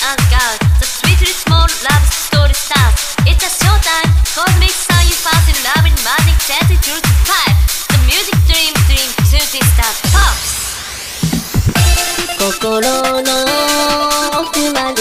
as God. The sweetly small love story starts. It's a showtime. Cosmic sun, you fast in love and magic, dancing through the pipe. The music dream, shooting star pops. 心の奥まで